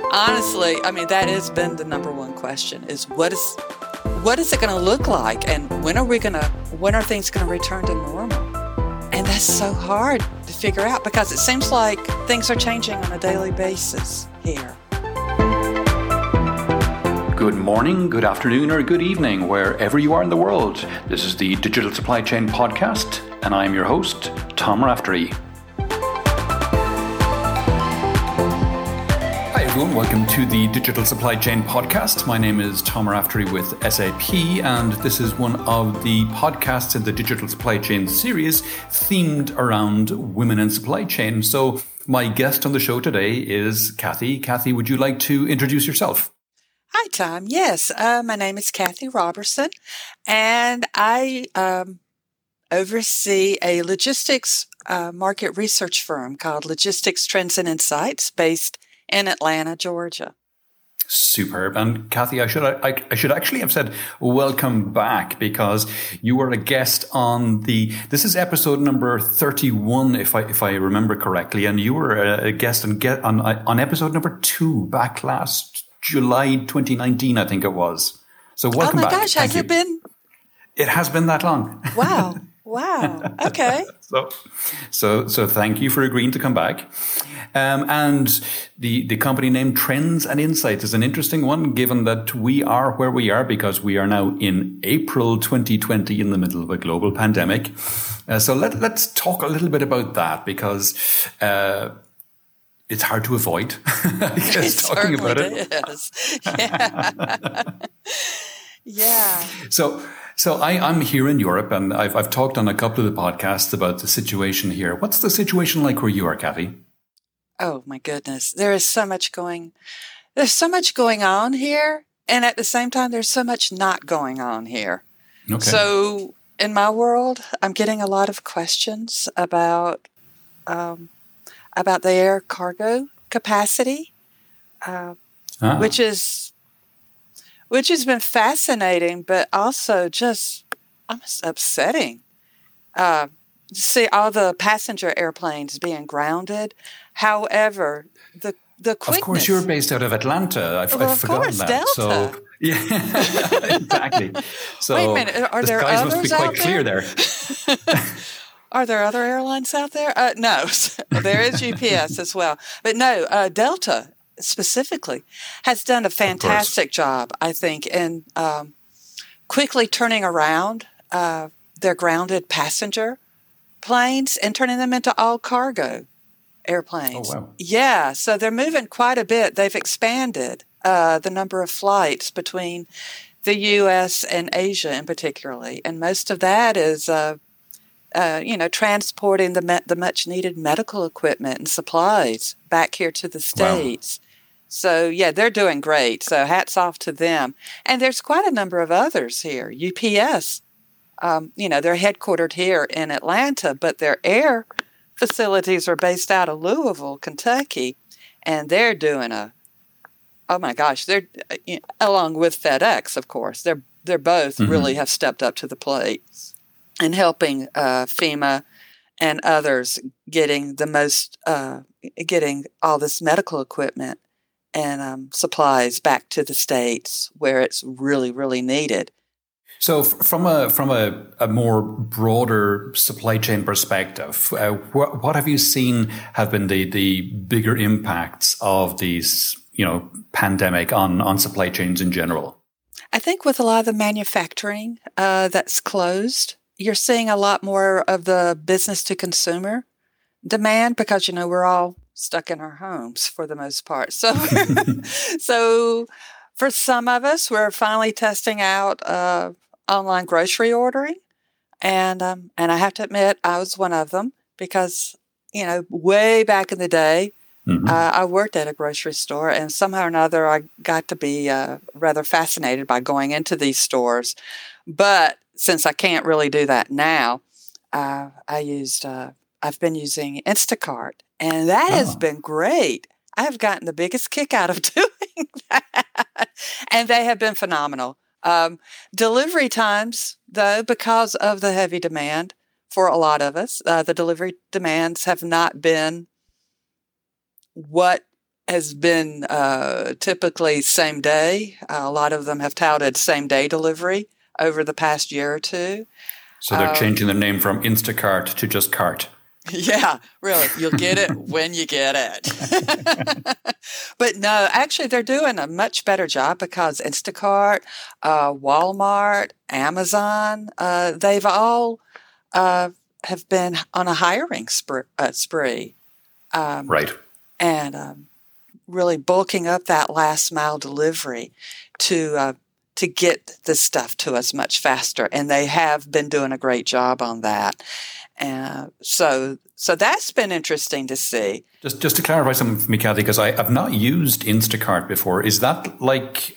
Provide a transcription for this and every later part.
Honestly, I mean, that has been the number one question is what is it going to look like? And when are things going to return to normal? And that's so hard to figure out because it seems like things are changing on a daily basis here. Good morning, good afternoon, or good evening, wherever you are in the world. This is the Digital Supply Chain Podcast, and I'm your host, Tom Raftery. Hi everyone, welcome to the Digital Supply Chain Podcast. My name is Tom Raftery with SAP, and this is one of the podcasts in the Digital Supply Chain series themed around women in supply chain. So my guest on the show today is Kathy. Kathy, would you like to introduce yourself? Hi, Tom. Yes, my name is Kathy Robertson, and I oversee a logistics market research firm called Logistics Trends and Insights based in Atlanta, Georgia. Superb. And Kathy, I should actually have said welcome back because you were a guest on this is episode number 31, if I remember correctly, and you were a guest on episode number 2 back last July 2019, I think it was. So welcome back. Oh my gosh, has it been? It has been that long. Wow. Okay. So thank you for agreeing to come back. And the company name Trends and Insights is an interesting one, given that we are where we are because we are now in April 2020 in the middle of a global pandemic. So let's talk a little bit about that because it's hard to avoid, I guess, talking about it. Is. Yeah. So I'm here in Europe, and I've talked on a couple of the podcasts about the situation here. What's the situation like where you are, Kathy? Oh my goodness, there's so much going on here, and at the same time, there's so much not going on here. Okay. So in my world, I'm getting a lot of questions about the air cargo capacity, which has been fascinating, but also just almost upsetting. To see all the passenger airplanes being grounded. However, the quickness. Of course, you're based out of Atlanta. I've forgotten that. Delta. So yeah, exactly. So wait a minute, are there skies others must be quite clear there. Are there other airlines out there? No, there is UPS as well. But no, Delta specifically has done a fantastic job, I think, in quickly turning around their grounded passenger planes and turning them into all cargo airplanes. Oh, wow. Yeah, so they're moving quite a bit. They've expanded the number of flights between the U.S. and Asia in particularly, and most of that is transporting the much needed medical equipment and supplies back here to the States. Wow. So yeah, they're doing great. So hats off to them. And there's quite a number of others here. UPS, they're headquartered here in Atlanta, but their air facilities are based out of Louisville, Kentucky, and they're doing they're along with FedEx, of course. They're both really have stepped up to the plate and helping FEMA and others getting all this medical equipment and supplies back to the States where it's really, really needed. So from a more broader supply chain perspective, what have you seen have been the bigger impacts of these, pandemic on supply chains in general? I think with a lot of the manufacturing that's closed, you're seeing a lot more of the business to consumer demand because, we're all stuck in our homes for the most part. So, so for some of us, we're finally testing out online grocery ordering. And I have to admit, I was one of them because, way back in the day, I worked at a grocery store, and somehow or another, I got to be rather fascinated by going into these stores. But since I can't really do that now, I've been using Instacart, and that has been great. I have gotten the biggest kick out of doing that, and they have been phenomenal. Delivery times, though, because of the heavy demand for a lot of us, the delivery demands have not been what has been typically same day. A lot of them have touted same day delivery over the past year or two. So they're changing the name from Instacart to just Cart. Yeah, really. You'll get it when you get it. But no, actually, they're doing a much better job because Instacart, Walmart, Amazon, they've all have been on a hiring spree. Right. And really bulking up that last mile delivery to get the stuff to us much faster. And they have been doing a great job on that. So that's been interesting to see. Just to clarify something for me, Kathy, because I've not used Instacart before. Is that like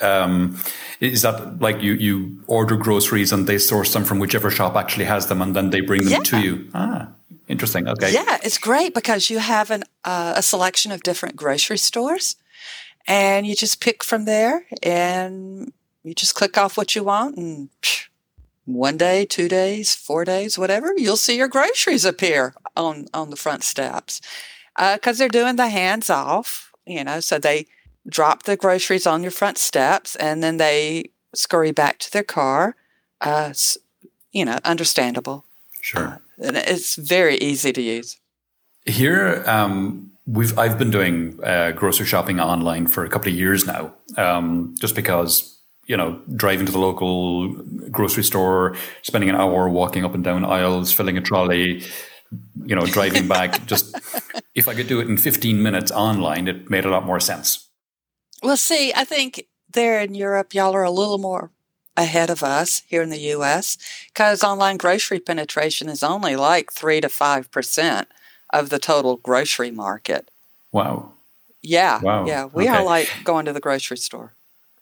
you order groceries and they source them from whichever shop actually has them and then they bring them to you? Ah, interesting. Okay. Yeah, it's great because you have a selection of different grocery stores, and you just pick from there, and you just click off what you want, and 1 day, 2 days, 4 days, whatever, you'll see your groceries appear on the front steps. Because they're doing the hands off, so they drop the groceries on your front steps and then they scurry back to their car. Understandable. Sure. And it's very easy to use. Here, I've been doing grocery shopping online for a couple of years now, just because, driving to the local grocery store, spending an hour walking up and down aisles, filling a trolley, driving back. Just if I could do it in 15 minutes online, it made a lot more sense. Well, see, I think there in Europe, y'all are a little more ahead of us here in the U.S. because online grocery penetration is only like 3 to 5% of the total grocery market. Wow. Yeah. Wow. Yeah. We are like going to the grocery store.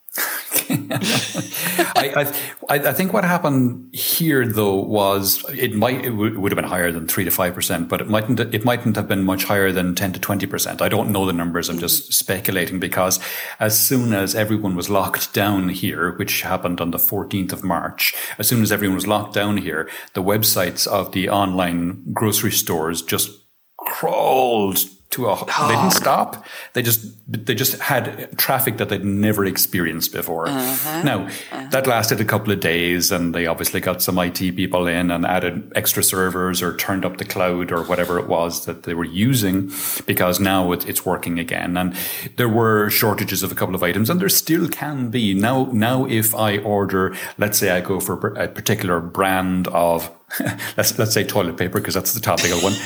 I think what happened here though was it would have been higher than 3 to 5%, but it mightn't have been much higher than 10 to 20%. I don't know the numbers. I'm just speculating because as soon as everyone was locked down here, which happened on the 14th of March, as soon as everyone was locked down here, the websites of the online grocery stores just crawled to they didn't stop. They just had traffic that they'd never experienced before. Now, that lasted a couple of days and they obviously got some IT people in and added extra servers or turned up the cloud or whatever it was that they were using because now it's working again. And there were shortages of a couple of items and there still can be. Now if I order, let's say I go for a particular brand of, let's say toilet paper because that's the topical one.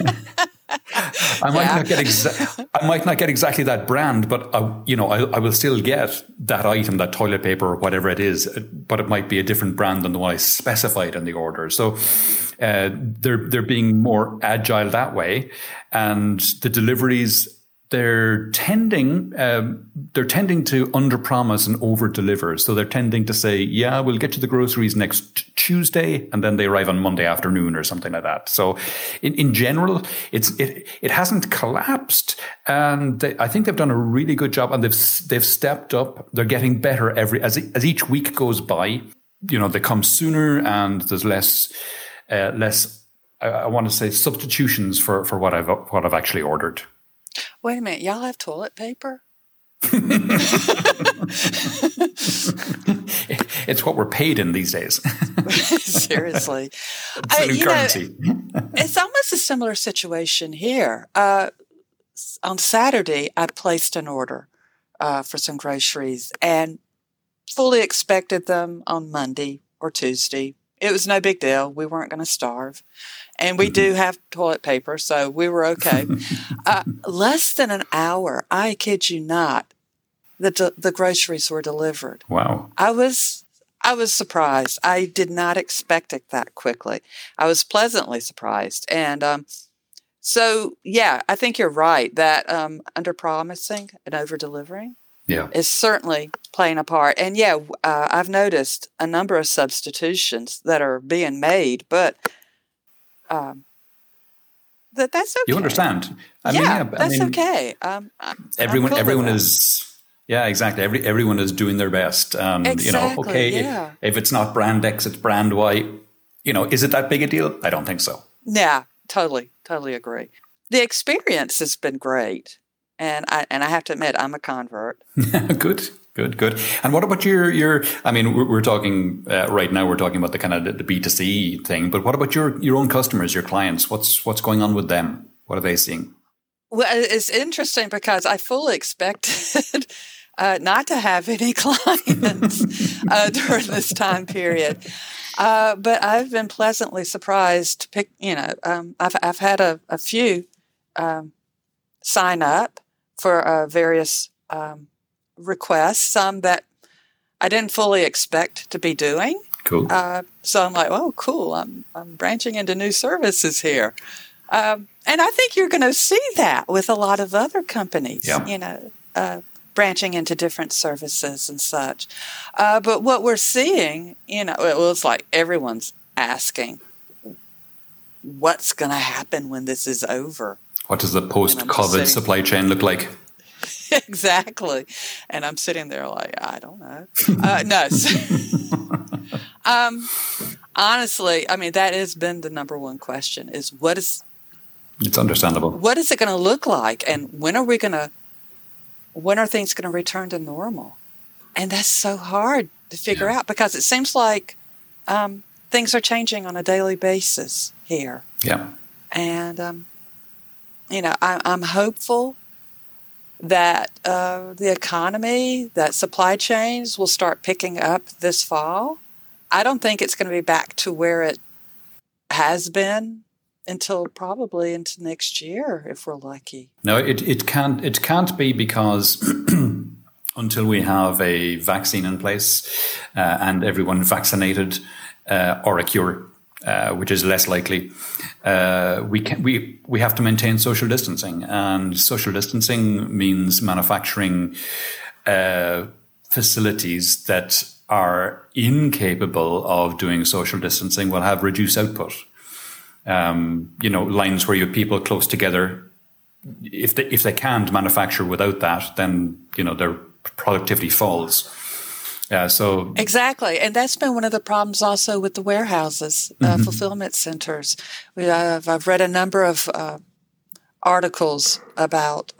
I might not get exactly that brand, but I will still get that item, that toilet paper or whatever it is, but it might be a different brand than the one I specified in the order. So they're being more agile that way, and the deliveries they're tending to underpromise and overdeliver. So they're tending to say, yeah, we'll get you the groceries next Tuesday, and then they arrive on Monday afternoon or something like that. So in general, it hasn't collapsed, and I think they've done a really good job, and they've stepped up. They're getting better as each week goes by. They come sooner, and there's less. I want to say substitutions for what I've actually ordered. Wait a minute, y'all have toilet paper? It's what we're paid in these days. Seriously. It's a new currency. It's almost a similar situation here. On Saturday, I placed an order for some groceries and fully expected them on Monday or Tuesday. It was no big deal. We weren't going to starve. And we do have toilet paper, so we were okay. Less than an hour, I kid you not, the groceries were delivered. Wow. I was surprised. I did not expect it that quickly. I was pleasantly surprised. And so, yeah, I think you're right that under-promising and over-delivering is certainly playing a part. And, yeah, I've noticed a number of substitutions that are being made, but that's okay. You understand? That's okay. Everyone is... Yeah, exactly. Everyone is doing their best. Exactly, if it's not brand X, it's brand Y. Is it that big a deal? I don't think so. Yeah, totally agree. The experience has been great. And I have to admit, I'm a convert. Good. And what about your? I mean, we're talking right now. We're talking about the kind of the B2C thing. But what about your own customers, your clients? What's going on with them? What are they seeing? Well, it's interesting because I fully expected not to have any clients during this time period. But I've been pleasantly surprised. I've had a few sign up for various requests, some that I didn't fully expect to be doing. Cool. So I'm like, oh, cool. I'm branching into new services here. And I think you're going to see that with a lot of other companies, branching into different services and such. But what we're seeing, it's like everyone's asking, what's going to happen when this is over? What does the post-COVID supply chain look like? Exactly. And I'm sitting there like, I don't know. No. Honestly, I mean, that has been the number one question is it's understandable. What is it going to look like? And when are things going to return to normal? And that's so hard to figure out because it seems like things are changing on a daily basis here. Yeah. And, I'm hopeful that the economy, that supply chains will start picking up this fall. I don't think it's going to be back to where it has been until probably into next year, if we're lucky. No, it can't be because until we have a vaccine in place and everyone vaccinated or a cure, which is less likely, we have to maintain social distancing, and social distancing means manufacturing facilities that are incapable of doing social distancing will have reduced output. Lines where you have people close together, if they can't manufacture without that, then their productivity falls. So exactly, and that's been one of the problems also with the warehouses, fulfillment centers. I've read a number of articles about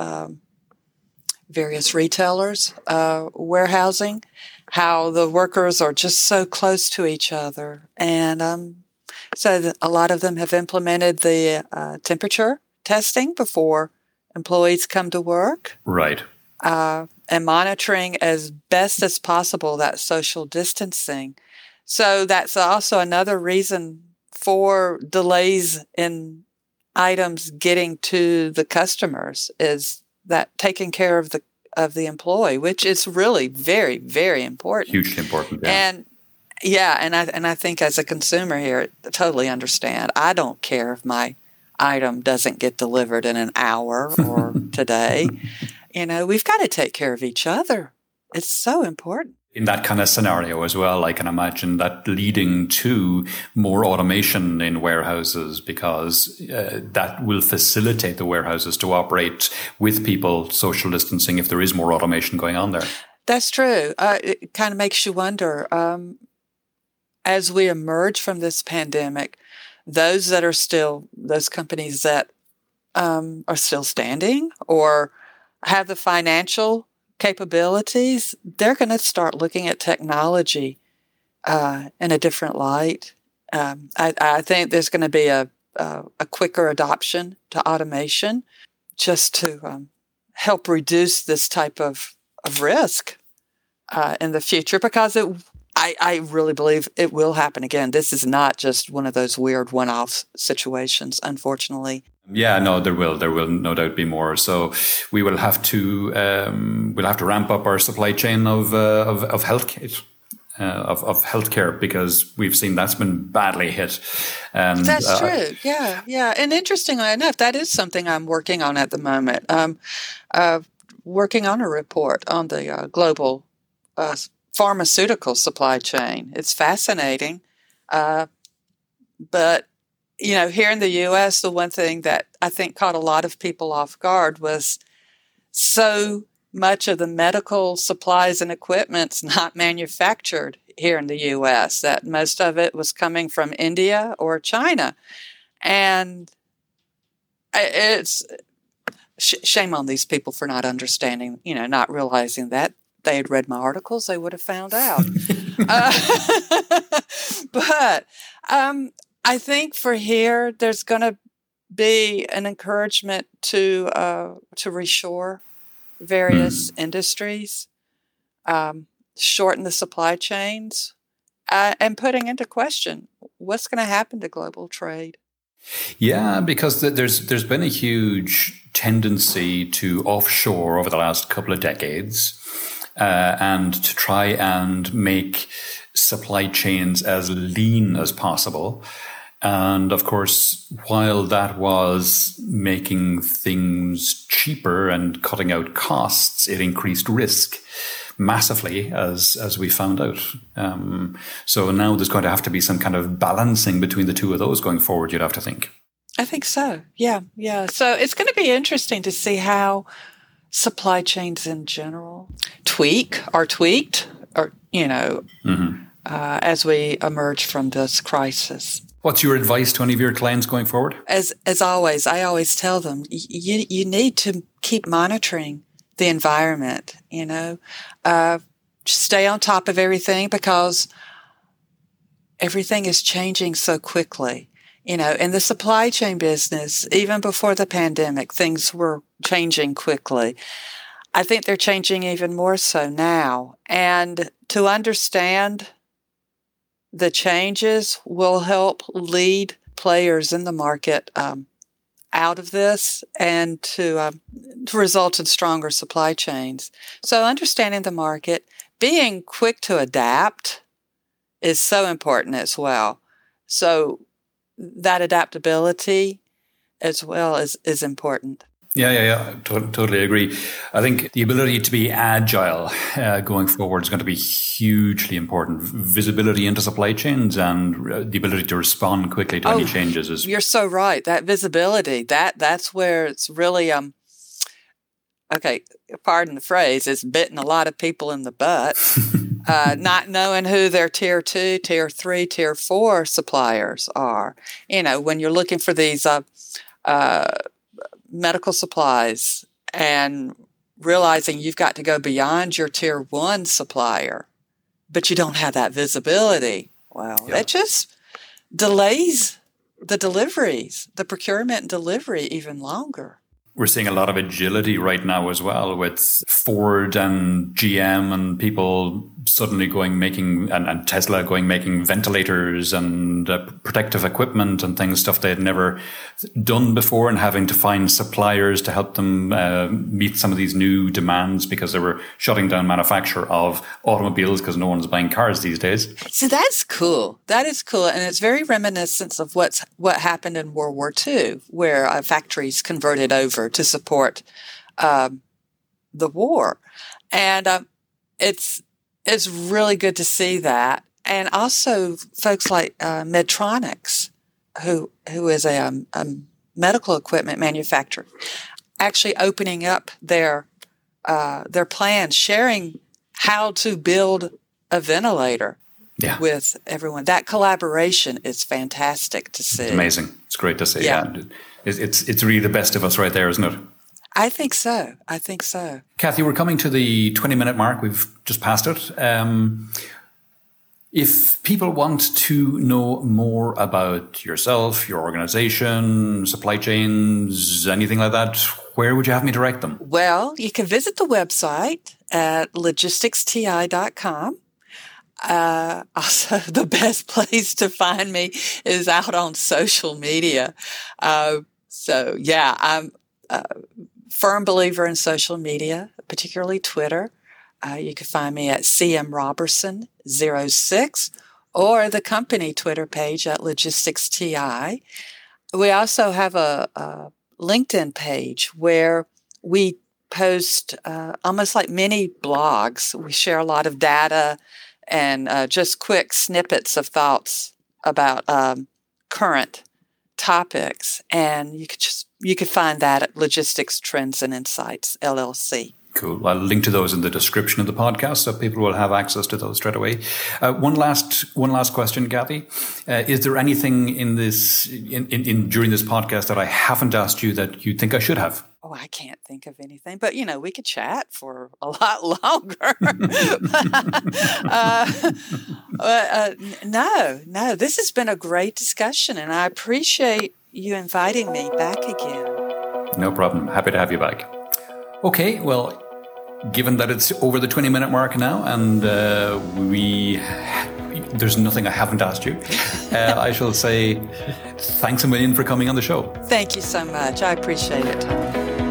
various retailers warehousing, how the workers are just so close to each other, and so a lot of them have implemented the temperature testing before employees come to work. Right. And monitoring as best as possible that social distancing. So that's also another reason for delays in items getting to the customers is that taking care of the employee, which is really very, very important. Hugely important. Yeah. And I think as a consumer here, I totally understand. I don't care if my item doesn't get delivered in an hour or today. We've got to take care of each other. It's so important. In that kind of scenario as well, I can imagine that leading to more automation in warehouses because that will facilitate the warehouses to operate with people social distancing if there is more automation going on there. That's true. It kind of makes you wonder, as we emerge from this pandemic, those companies that are still standing or have the financial capabilities, they're going to start looking at technology in a different light. I think there's going to be a quicker adoption to automation just to help reduce this type of risk in the future because I really believe it will happen again. This is not just one of those weird one-off situations, unfortunately. Yeah, no, there will no doubt be more. So we will have to ramp up our supply chain of healthcare, of healthcare because we've seen that's been badly hit. And that's true. Yeah. And interestingly enough, that is something I'm working on at the moment. Working on a report on the global pharmaceutical supply chain. It's fascinating, but. Here in the U.S., the one thing that I think caught a lot of people off guard was so much of the medical supplies and equipment's not manufactured here in the U.S., that most of it was coming from India or China. And it's shame on these people for not understanding, not realizing that. They had read my articles, they would have found out. But I think for here, there's going to be an encouragement to reshore various industries, shorten the supply chains, and putting into question what's going to happen to global trade. Yeah, because there's been a huge tendency to offshore over the last couple of decades, and to try and make supply chains as lean as possible. And of course, while that was making things cheaper and cutting out costs, it increased risk massively, as we found out. So now there's going to have to be some kind of balancing between the two of those going forward, you'd have to think. I think so. Yeah. So it's going to be interesting to see how supply chains in general tweaked, as we emerge from this crisis. What's your advice to any of your clients going forward? As always, I always tell them, you need to keep monitoring the environment, stay on top of everything because everything is changing so quickly. In the supply chain business, even before the pandemic, things were changing quickly. I think they're changing even more so now. And to understand the changes will help lead players in the market out of this and to result in stronger supply chains. So understanding the market, being quick to adapt is so important as well. So that adaptability as well is important. Yeah. Totally agree. I think the ability to be agile going forward is going to be hugely important. Visibility into supply chains and the ability to respond quickly to any changes is. You're so right. That visibility, that's where it's really pardon the phrase, it's bitten a lot of people in the butt. Not knowing who their tier 2, tier 3, tier 4 suppliers are. When you're looking for these medical supplies and realizing you've got to go beyond your tier 1 supplier, but you don't have that visibility. That just delays the deliveries, the procurement and delivery even longer. We're seeing a lot of agility right now as well with Ford and GM and people suddenly making Tesla making ventilators and protective equipment and stuff they had never done before, and having to find suppliers to help them meet some of these new demands because they were shutting down manufacture of automobiles because no one's buying cars these days. So that's cool. That is cool. And it's very reminiscent of what happened in World War II, where factories converted over to support the war. And it's really good to see that. And also folks like Medtronic, who is a medical equipment manufacturer, actually opening up their plans, sharing how to build a ventilator with everyone. That collaboration is fantastic to see. It's amazing. It's great to see. Yeah. It's really the best of us right there, isn't it? I think so. Kathy, we're coming to the 20-minute mark. We've just passed it. If people want to know more about yourself, your organization, supply chains, anything like that, where would you have me direct them? Well, you can visit the website at logisticsti.com. Also, the best place to find me is out on social media. I'm a firm believer in social media, particularly Twitter. You can find me at cmrobertson06 or the company Twitter page at LogisticsTI. We also have a LinkedIn page where we post almost like mini blogs. We share a lot of data and just quick snippets of thoughts about current topics. And you could find that at Logistics Trends and Insights, LLC. Cool. I'll link to those in the description of the podcast so people will have access to those straight away. One last question, Kathy. Is there anything in this during this podcast that I haven't asked you that you think I should have? Oh, I can't think of anything. But, we could chat for a lot longer. No, this has been a great discussion, and I appreciate you inviting me back again. No problem. Happy to have you back. Okay, well, given that it's over the 20-minute mark now, and there's nothing I haven't asked you, I shall say thanks a million for coming on the show. Thank you so much. I appreciate it, Tom.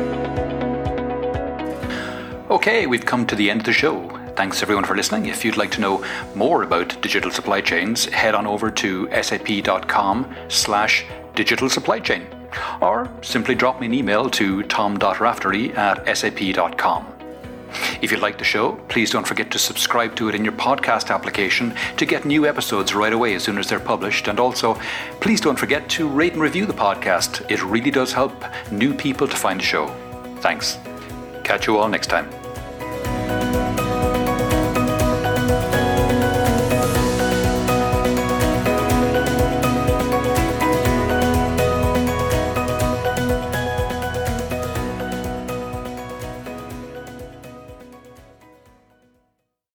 Okay, we've come to the end of the show. Thanks everyone for listening. If you'd like to know more about digital supply chains, head on over to sap.com/digital supply chain, or simply drop me an email to tom.raftery@sap.com. If you like the show, please don't forget to subscribe to it in your podcast application to get new episodes right away as soon as they're published. And also, please don't forget to rate and review the podcast. It really does help new people to find the show. Thanks. Catch you all next time.